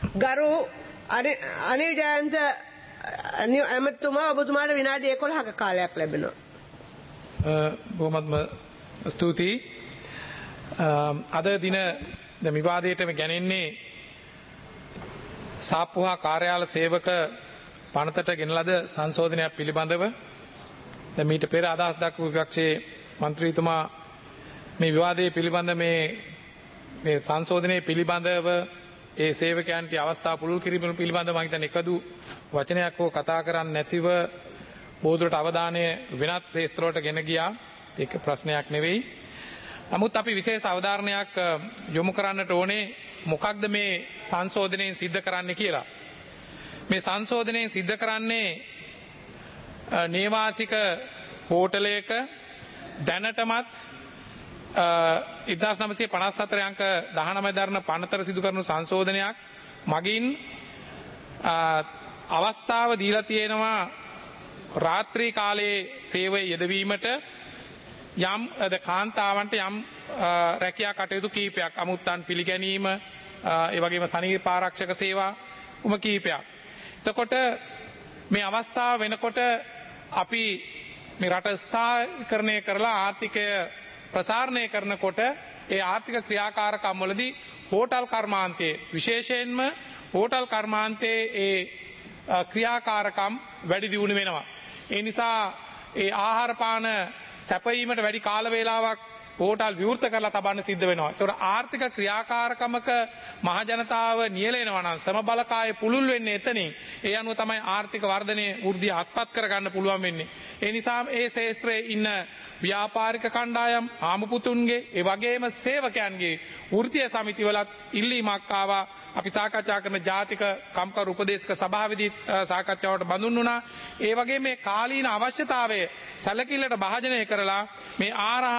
ගරු අනිල් ජයන්ත ඇමතුමා ඔබතුමාට විනාඩි 11ක කාලයක් ලැබෙනවා. බොහොමත්ම ස්තුතියි. අද දින විවාදයට ගැනෙන්නේ සාප්පුහා කාර්යාල සේවක පනතට ගෙන ලද සංශෝධනයක් පිළිබඳව. මීට පෙර අදහස් දක්වපු විපක්ෂයේ මන්ත්‍රීතුමා මේ විවාදයේ පිළිබඳ මේ සංශෝධනයේ පිළිබඳව ඒ සේවකයන්ට අවස්ථාව පුළුල් කිරීම පිළිබඳව මම හිතන්නේ එකදු වචනයක් හෝ කතා කරන්නේ නැතිව බෝධුරට අවධානය වෙනත් ශේත්‍ර වලට ගෙන ගියා. ඒක ප්‍රශ්නයක් නෙවෙයි. නමුත් අපි විශේෂ අවධාරණයක් යොමු කරන්නට ඕනේ මොකක්ද මේ සංශෝධනයෙන් සිද්ධ කරන්නේ කියලා. මේ සංශෝධනයෙන් සිද්ධ කරන්නේ නේවාසික හෝටලයක දැනටමත් 1954 අංක 19 දරන පනතර සිදු කරන සංශෝධනයක් මගින් අවස්ථාව දීලා තියෙනවා රාත්‍රී කාලයේ සේවය යෙදවීමට යම් කාන්තාවන්ට යම් රැකියා කටයුතු කීපයක් අමුත්තන් පිළිගැනීම ඒ වගේම සනීප ආරක්ෂක සේවා කීපයක්. එතකොට මේ අවස්ථාව වෙනකොට අපි මේ රට ස්ථායීකරණය කරලා ආර්ථිකය ප්‍රසාරණය කරනකොට ඒ ආර්ථික ක්‍රියාකාරකම් වලදී හෝටල් කර්මාන්තයේ විශේෂයෙන්ම හෝටල් කර්මාන්තයේ ඒ ක්‍රියාකාරකම් වැඩි දියුණු වෙනවා. ඒ නිසා ඒ ආහාර පාන සැපයීමට වැඩි කාල වේලාවක් හෝටල් විවෘත කරලා තබන්න සිද්ධ වෙනවා. ඒතකොට ආර්ථික ක්‍රියාකාරකමක මහ ජනතාව නියැලෙනවා නම් සම බලකාය පුළුල් වෙන්නේ එතනින්. ඒ අනුව තමයි ආර්ථික වර්ධනයේ වෘද්ධිය අත්පත් කරගන්න පුළුවන් වෙන්නේ. ඒ නිසා ඒ ශේත්‍රයේ ඉන්න ව්‍යාපාරික කණ්ඩායම් ආමුපුතුන්ගේ ඒ වගේම සේවකයන්ගේ වෘත්තීය සමිතිවලත් ඉල්ලීමක් ආවා. අපි සාකච්ඡා කරන ජාතික කම්කරු උපදේශක සභාවේදී සාකච්ඡාවට බඳුන් වුණා. ඒ වගේ මේ කාලීන අවශ්‍යතාවය සැලකිල්ලට භාජනය කරලා මේ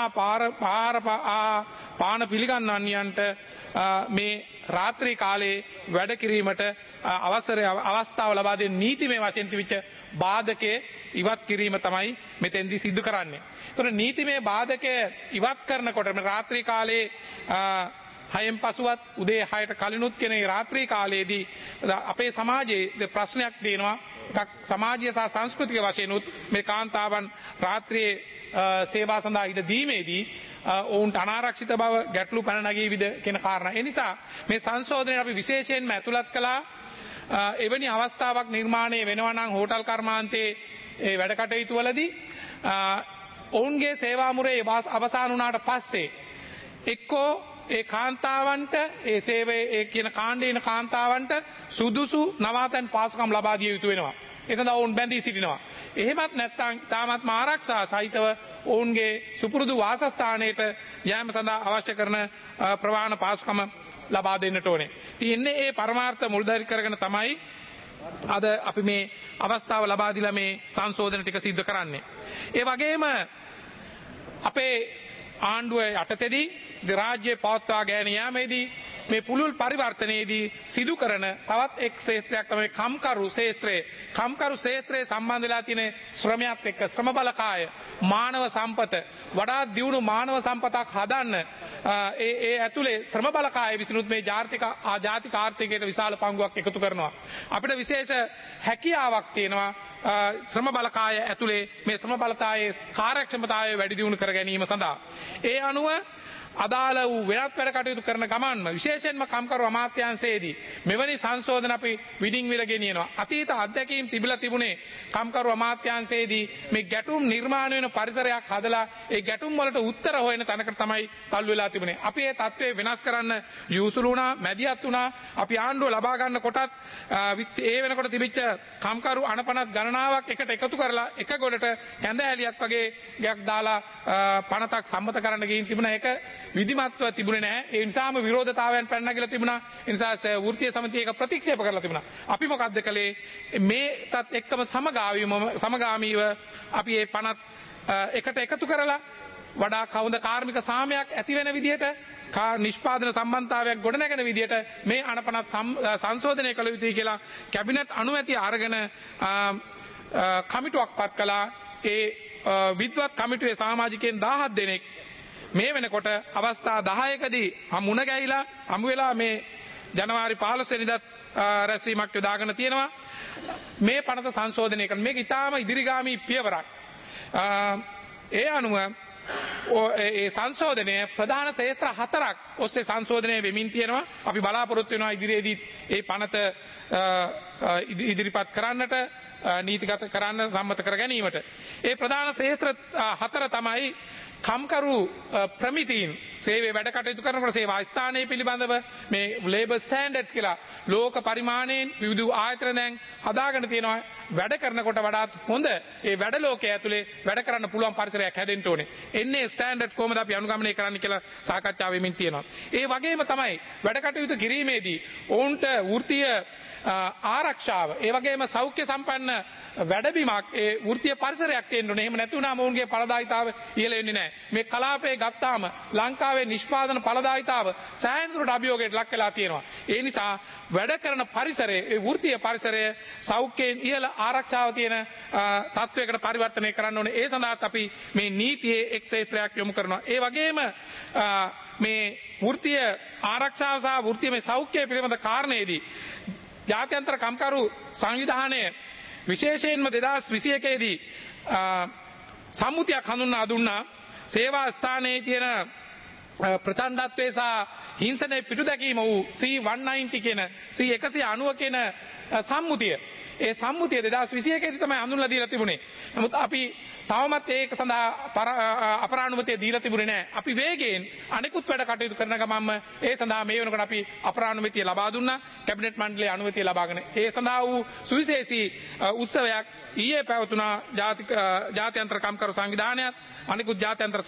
පාන පිළිගන්නන්නයන්ට මේ රාත්‍රී කාලයේ වැඩ කිරීමට අවස්ථාව ලබා දෙන නීතිමය වශයෙන් තිබිච්ච බාධකයේ ඉවත් කිරීම තමයි මෙතෙන්දී සිදු කරන්නේ. ඒතර නීතිමය බාධකය ඉවත් කරනකොට මේ රාත්‍රී කාලයේ 6න් පසුවත් උදේ 6ට කලිනුත් කියන රාත්‍රී කාලයේදී අපේ සමාජයේ ප්‍රශ්නයක් තියෙනවා. එකක් සමාජීය සහ සංස්කෘතික වශයෙන් උත් මේ කාන්තාවන් රාත්‍රියේ සේවා සඳහා ඉඩ දීමේදී ඔවුන්ට අනාරක්ෂිත බව ගැටලු පැන නගීවිද කියන කාරණා. ඒ නිසා මේ සංශෝධනයේ අපි විශේෂයෙන්ම ඇතුළත් කළා එවැනි අවස්ථාවක් නිර්මාණය වෙනවා නම් හෝටල් කර්මාන්තයේ වැඩ කටයුතු වලදී ඔවුන්ගේ සේවා මුරේ අවසන් වුණාට පස්සේ එක්කෝ ඒ කාන්තාවන්ට ඒ සේවයේ ඒ කියන කාණ්ඩේන කාන්තාවන්ට සුදුසු නවාතැන් පාසුකම් ලබා දිය යුතු වෙනවා. එතන ඔවුන් බැඳී සිටිනවා. එහෙමත් නැත්නම් තාමත් ආරක්ෂා සහිතව ඔවුන්ගේ සුපුරුදු වාසස්ථානයට යෑම සඳහා අවශ්‍ය කරන ප්‍රවාහන පාසුකම් ලබා දෙන්නට ඕනේ. ඉතින් ඒ පරමාර්ථ මුල්දරි කරගෙන තමයි අද අපි මේ අවස්ථාව ලබා දීලා මේ සංශෝධන ටික සිද්ධ කරන්නේ. ඒ වගේම අපේ ආණ්ඩුව යටතේදී රාජ්‍ය පවත්වා ගැනීම යාමේදී මේ පුළුල් පරිවර්තනයේදී සිදු කරන තවත් එක් ශේත්‍රයක් තමයි කම්කරු ශේත්‍රය. කම්කරු ශේත්‍රයේ සම්බන්ධ වෙලා තියෙන ශ්‍රමයත් එක්ක ශ්‍රම බලකාය මානව සම්පත වඩා දියුණු මානව සම්පතක් හදන්න ඒ ඇතුලේ ශ්‍රම බලකාය විසිනුත් මේ ජාතික ආර්ථිකයට විශාල පංගුවක් එකතු කරනවා. අපිට විශේෂ හැකියාවක් තියෙනවා ශ්‍රම බලකාය ඇතුලේ මේ ශ්‍රම බලකායේ කාර්යක්ෂමතාවය වැඩි දියුණු කර ගැනීම සඳහා. ඒ අනුව අදාළ වූ වෙනත් වැඩ කටයුතු කරන ගමන්ම විශේෂයෙන්ම කම්කරු අමාත්‍යාංශයේදී මෙවැනි සංශෝධන අපි විඩින් විල ගෙනියනවා. අතීත අත්දැකීම් තිබිලා තිබුණේ කම්කරු අමාත්‍යාංශයේදී මේ ගැටුම් නිර්මාණය වෙන පරිසරයක් හදලා ඒ ගැටුම් වලට උත්තර හොයන තැනකට තමයි තල්ලු වෙලා තිබුණේ. අපි මේ තත්ත්වය වෙනස් කරන්න යූසුළු වුණා, මැදිහත් වුණා. අපි ආණ්ඩුව ලබා ගන්න කොටත් ඒ වෙනකොට තිබිච්ච කම්කරු අනපනත් ගණනාවක් එකට එකතු කරලා එක ගොඩට කැඳහැලියක් වගේ ගයක් දාලා පනතක් සම්මත කරන්න ගිහින් තිබුණා. ඒක විධිමත්ව තිබුණේ නැහැ. ඒ නිසාම විරෝධතාවයන් පැන නැගිලා තිබුණා. ඒ නිසා වෘත්තීය සමිතිය ඒක ප්‍රතික්ෂේප කරලා තිබුණා. අපි මොකද්ද කළේ? මේකත් එක්කම සමගාමීව අපි මේ පනත් එකට එකතු කරලා වඩා කවුද කාර්මික සාමයක් ඇති වෙන විදිහට නිෂ්පාදන සම්බන්ධතාවයක් ගොඩනැගෙන විදිහට මේ අනපනත් සංශෝධනය කළ යුතුයි කියලා කැබිනට් අනුමැතිය අරගෙන කමිටුවක් පත් කළා. ඒ විද්වත් කමිටුවේ සමාජිකයන් 17 දෙනෙක් මේ වෙනකොට අවස්ථා 10කදී මුණ ගැහිලා හමු වෙලා මේ ජනවාරි 15 වෙනිදාත් රැස්වීමක් යොදාගෙන තියෙනවා. මේ පනත සංශෝධනය කරන මේක ඉතාම ඉදිරිගාමී පියවරක්. ඒ අනුව ඒ සංශෝධනය ප්‍රධාන ශේත්‍ර 4ක් ඔස්සේ සංශෝධනය වෙමින් තියෙනවා. අපි බලාපොරොත්තු වෙනවා ඉදිරියේදී ඒ පනත ඉදිරිපත් කරන්නට නීතිගත කරන්න සම්මත කර ගැනීමට. ඒ ප්‍රධාන ශේත්‍ර 4 තමයි කම්කරු ප්‍රමිතීන් සේවයේ වැඩ කටයුතු කරනකොට සේවා ස්ථානයේ පිළිබඳව මේ ලේබර් ස්ටෑන්ඩඩ්ස් කියලා ලෝක පරිමාණයෙන් විවිධ ආයතන දැන් හදාගෙන තියෙනවා. වැඩ කරනකොට වඩාත් හොඳ ඒ වැඩ ලෝකයේ ඇතුලේ වැඩ කරන්න පුළුවන් පරිසරයක් හැදෙන්න ඕනේ. එන්නේ ස්ටෑන්ඩඩ්ස් කොහොමද අපි අනුගමනය කරන්න කියලා සාකච්ඡා වෙමින් තියෙනවා. ඒ වගේම තමයි වැඩ කටයුතු කිරීමේදී ඔවුන්ට වෘත්තීය ආරක්ෂාව ඒ වගේම සෞඛ්‍ය සම්පන්න වැඩබිමක් ඒ වෘත්තීය පරිසරයක් තියෙන්න ඕනේ. එහෙම නැතුණාම ඔවුන්ගේ ඵලදායීතාව ඉහළ වෙන්නේ නැහැ. මේ කලාපයේ ගත්තාම ලංකාවේ නිෂ්පාදන ඵලදායීතාව සෑහෙන දුරට අභියෝගයට ලක් වෙලා තියෙනවා. ඒ නිසා වැඩ කරන පරිසරයේ ඒ වෘත්තීය පරිසරය සෞඛ්‍යයෙන් ඉහළ ආරක්ෂාව තියෙන තත්වයකට පරිවර්තනය කරන්න ඕනේ. ඒ සඳහාත් අපි මේ නීතියේ එක් ක්ෂේත්‍රයක් යොමු කරනවා. ඒ වගේම මේ වෘත්තීය ආරක්ෂාව සහ වෘත්තීය සෞඛ්‍යය පිළිබඳ කාරණේදී ජාත්‍යන්තර කම්කරු සංවිධානය විශේෂයෙන්ම 2021 දී සම්මුතියක් හඳුන්වා දුන්නා. සේවා ස්ථානයේ තියෙන ප්‍රචණ්ඩත්වයේ සහ හිංසනයේ පිටුදැකීම වූ C190 කියන C190 කියන සම්මුතිය. ඒ සම්මුතිය 2021 දී තමයි හඳුන්වලා දීලා තිබුණේ. නමුත් අපි තවමත් ඒක සඳහා අපරානුමතිය දීලා තිබුණේ නැහැ. අපි වේගයෙන් අනිකුත් වැඩ කටයුතු කරන ගමන්ම ඒ සඳහා මේ වෙනකොට අපි අපරානුමතිය ලබා දුන්නා. කැබිනට් මණ්ඩලයේ අනුමැතිය ලබාගෙන ඒ සඳහා වූ සුවිශේෂී උත්සවයක් ඊයේ පැවතුණා. ජාත්‍යන්තර කම්කරු සංවිධානයත් අනිකුත් ජාත්‍යන්තර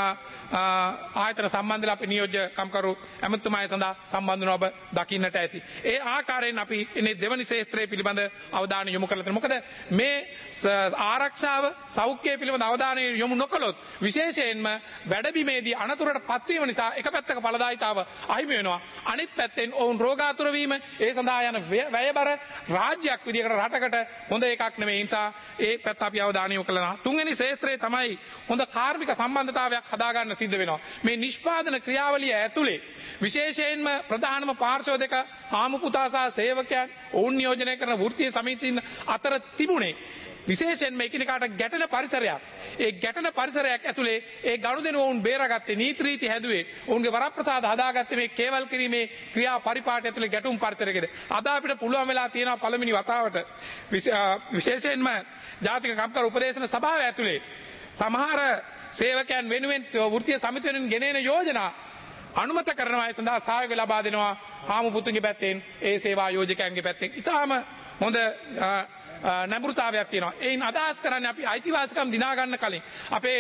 ආයතන සම්බන්ධලා අපි නියෝජ්‍ය කම්කරු ඇමතුමාය සඳහා සම්බන්ධ වන ඔබ දකින්නට ඇති. ඒ ආකාරයෙන් අපි ඉන්නේ දෙවනි ශේත්‍රයේ පිළිබඳ අවධානය යොමු කරලා තියෙනවා. මොකද මේ ආරක්ෂාව සෞඛ්‍ය පිළිබඳ අවධානය යොමු නොකළොත් විශේෂයෙන්ම වැඩබිමේදී අනතුරට පත්වීම නිසා එක පැත්තක ඵලදායීතාව අහිමි වෙනවා. අනිත් පැත්තෙන් ඔවුන් රෝගාතුර වීම ඒ සඳහා යන වැයබර රාජ්‍යයක් විදිහකට රටකට හොඳ එකක් නෙමෙයි. ඒ නිසා ඒ පැත්ත අපි අවධානය යොමු කළා. තුන්වෙනි ශේත්‍රයේ තමයි හොඳ කාර්මික සම්බන්ධතාවයක් හදාගන්න සිද්ධ වෙනවා. මේ නිෂ්පාදන ක්‍රියාවලිය ඇතුලේ විශේෂයෙන්ම ප්‍රධානම පාර්ශ්වදක ආමු පුතා සහ සේවකයන් ඔවුන් නියෝජනය කරන වෘත්තීය සමිතීන් අතර තිබුණේ විශේෂයෙන්ම එකිනෙකාට ගැටෙන පරිසරයක්. ඒ ගැටෙන පරිසරයක් ඇතුලේ ඒ ගනුදෙනු වුන් බේරාගත්තේ නීති රීති හැදුවේ ඔවුන්ගේ වරප්‍රසාද හදාගත්තේ මේ කේවල් කිරීමේ ක්‍රියා පරිපාට ඇතුලේ ගැටුම් පරිසරයකද. අද අපිට පුළුවන් වෙලා තියෙනවා පළවෙනි වතාවට විශේෂයෙන්ම ජාතික කම්කරු උපදේශන සභාව ඇතුලේ සමහර සේවකයන් වෙනුවෙන් වෘත්තීය සමිති වෙනුවෙන් ගෙනෙන යෝජනා අනුමත කරනවා. ඒ සඳහා සහයෝගය ලබා දෙනවා හාමු පුතුන්ගේ පැත්තෙන් ඒ සේවා යෝජකයන්ගේ පැත්තෙන්. ඉතාම හොඳ නැඹුරුතාවයක් තියෙනවා. එයින් අදහස් කරන්නේ අපි අයිතිවාසිකම් දිනා ගන්න කලින් අපේ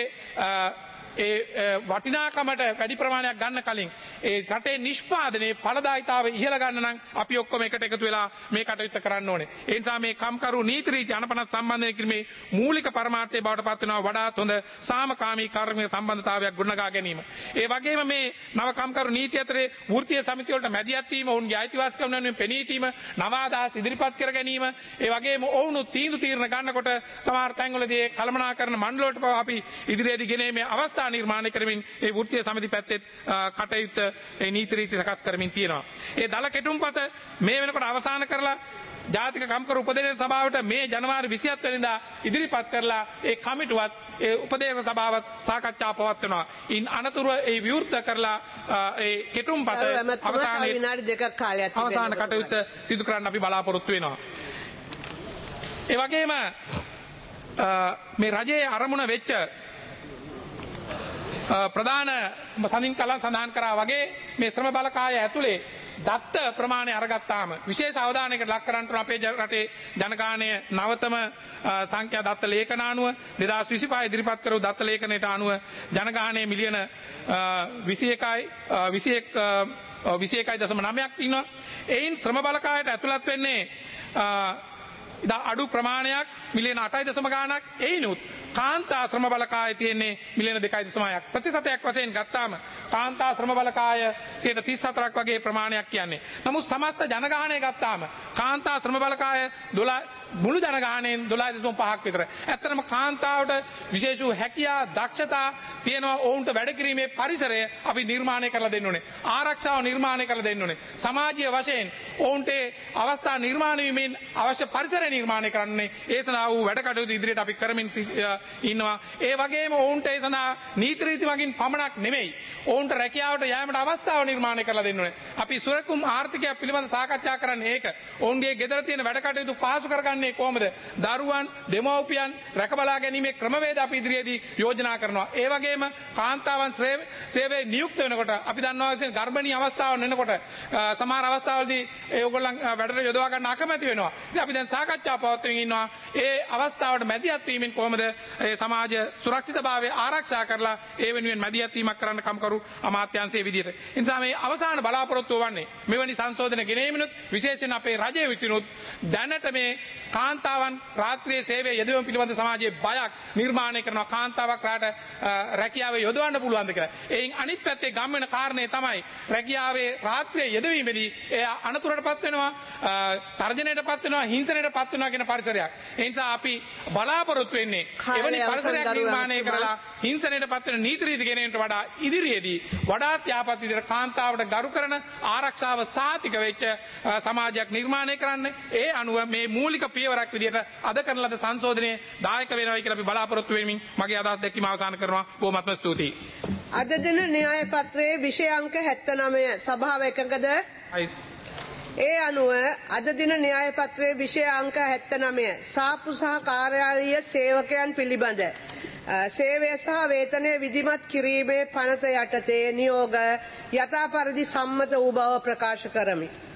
ඒ වටිනාකමට වැඩි ප්‍රමාණයක් ගන්න කලින් ඒ රටේ නිෂ්පාදනයේ ඵලදායීතාවය ඉහළ ගන්න නම් අපි ඔක්කොම එකට එකතු වෙලා මේ කටයුත්ත කරන්න ඕනේ. ඒ නිසා මේ කම්කරු නීති රීති අනපනත් සම්බන්ධනය කිරීමේ මූලික පරමාර්ථය බවට පත් වෙනවා වඩාත් හොඳ සාමකාමී කාර්මික සම්බන්ධතාවයක් ගොඩනගා ගැනීම. ඒ වගේම මේ නව කම්කරු නීති අතරේ වෘත්තීය සමිති වලට මැදිහත් වීම, ඔවුන්ගේ අයිතිවාසිකම් වෙනුවෙන් පෙනී සිටීම, නව අදහස් ඉදිරිපත් කර ගැනීම, ඒ වගේම ඔවුන් තීරණ ගන්නකොට සමහර තැන්වලදී කළමනාකරන මණ්ඩල වලට අපි ඉදිරියේදී ගෙනීමේ අවස්ථා නිර්මාණය කරමින් ඒ වෘත්තීය සමිති පැත්තේ කටයුත්ත ඒ නීති රීති සකස් කරමින් තියෙනවා. ඒ දල කෙටුම්පත මේ වෙනකොට අවසන් කරලා ජාතික කම්කරු උපදේශන සභාවට මේ ජනවාරි 27 වෙනිදා ඉදිරිපත් කරලා ඒ කමිටුවත් ඒ උපදේශන සභාවත් සාකච්ඡා පවත්වනවා. ඉන් අනතුරුව ඒ විවෘත කරලා ඒ කෙටුම්පත අවසානයේ විනාඩි දෙකක් කාලයක් අවසාන කටයුත්ත සිදු කරන්න අපි බලාපොරොත්තු වෙනවා. ඒ වගේම මේ රජයේ අරමුණ වෙච්ච ප්‍රධාන සඳින් කලන් සඳහන් කරා වගේ මේ ශ්‍රම බලකාය ඇතුලේ දත්ත ප්‍රමාණය අරගත්තාම විශේෂ අවධානයකට ලක් කරන්න අපේ රටේ ජනගහනය නවතම සංඛ්‍යා දත්ත ලේඛන අනුව 2025 ඉදිරිපත් කරපු දත්ත ලේඛනයට අනුව ජනගහනය මිලියන 21.9ක් තියෙනවා. එයින් ශ්‍රම බලකායට ඇතුළත් වෙන්නේ අඩු ප්‍රමාණයක් මිලියන 8.0 ගාණක්. එයිනුත් කාන්තා ශ්‍රම බලකායේ තියෙන්නේ මිලියන 2.6ක්. ප්‍රතිශතයක් වශයෙන් ගත්තාම කාන්තා ශ්‍රම බලකාය 34ක් වගේ ප්‍රමාණයක් කියන්නේ. නමුත් සමස්ත ජනගහනය ගත්තාම කාන්තා ශ්‍රම බලකාය 12 මුළු ජනගහනයෙන් 12.5ක් විතර. ඇත්තටම කාන්තාවට විශේෂ වූ හැකියා දක්ෂතා තියෙනවා. ඔවුන්ට වැඩ කිරීමේ පරිසරය අපි නිර්මාණය කරලා දෙන්න ඕනේ. ආරක්ෂාව නිර්මාණය කරලා දෙන්න ඕනේ. සමාජීය වශයෙන් ඔවුන්ට අවස්ථා නිර්මාණය වීමෙන් අවශ්‍ය පරිසරය නිර්මාණය කරන්නේ. ඒ සඳහා වූ වැඩ කටයුතු ඉදිරියට අපි කරමින් ඉන්නවා. ඒ වගේම ඔවුන්ට ඒ සඳහා නීති රීති මගින් පමණක් නෙමෙයි. ඔවුන්ට රැකියාවට යෑමට අවස්ථාව නිර්මාණය කරලා දෙන්න ඕනේ. අපි සුරකුම් ආර්ථිකය පිළිබඳ සාකච්ඡා කරන්නේ ඒක. ඔවුන්ගේ ගෙදර තියෙන වැඩ කටයුතු පහසු කරගන්නේ කොහොමද? දරුවන්, දෙමව්පියන් රැකබලා ගැනීමේ ක්‍රමවේද අපි ඉදිරියේදී යෝජනා කරනවා. ඒ වගේම කාන්තාවන් සේවයේ නියුක්ත වෙනකොට අපි දන්නවා ගර්භණී අවස්ථාවන් වෙනකොට සමහර අවස්ථාවලදී ඒගොල්ලන් වැඩට යොදවා ගන්න අකමැති වෙනවා. ඉතින් අපි දැන් සාකච්ඡා පවත්වමින් ඉන්නවා. ඒ අවස්ථාවට මැදිහත් වීමෙන් කොහොමද ඒ සමාජ සුරක්ෂිතභාවය ආරක්ෂා කරලා ඒ වෙනුවෙන් මැදිහත් වීමක් කරන්න කම්කරු අමාත්‍යාංශයේ විදියට. ඒ නිසා මේ අවසාන බලාපොරොත්තුව වන්නේ මෙවැනි සංශෝධන ගෙනීමනුත් විශේෂයෙන් අපේ රජයේ විසිනුත් දැනට මේ කාන්තාවන් රාත්‍රියේ සේවයේ යෙදවීම පිළිබඳ සමාජයේ බයක් නිර්මාණය කරනවා. කාන්තාවක් රාට රැකියාවේ යොදවන්න පුළුවන්ද කියලා. එයින් අනිත් පැත්තේ ගම් වෙන කාරණේ තමයි රැකියාවේ රාත්‍රියේ යෙදවීමේදී එයා අනතුරටපත් වෙනවා, තර්ජනයටපත් වෙනවා, හිංසනයටපත් වෙනවා කියන පරිසරයක්. ඒ නිසා අපි බලාපොරොත්තු වෙන්නේ එවැනි පරිසරයක් නිර්මාණය කරලා හිංසනයටපත් වෙන නීති රීති ගෙනෙන්නට වඩා ඉදිරියේදී වඩාත් යහපත් විදිහට කාන්තාවට ගරු කරන ආරක්ෂාව සාතික වෙච්ච සමාජයක් නිර්මාණය කරන්න. ඒ අනුව මේ මූලික පියවරක් විදිහට අද කරන ලද සංශෝධනයේ දායක වෙනවා කියලා අපි බලාපොරොත්තු වෙමින් මගේ අදහස් දැක්වීම අවසන් කරනවා. බොහොමත්ම ස්තුතියි. අද දින න්‍යාය පත්‍රයේ විෂය අංක 79 සභාව එකඟද? ඒ අනුව අද දින න්‍යාය පත්‍රයේ විෂය අංක 79 සාප්පු සහ කාර්යාලීය සේවකයන් පිළිබඳ සේවය සහ වේතනය විධිමත් කිරීමේ පනත යටතේ නියෝග යථා පරිදි සම්මත වූ බව ප්‍රකාශ කරමි.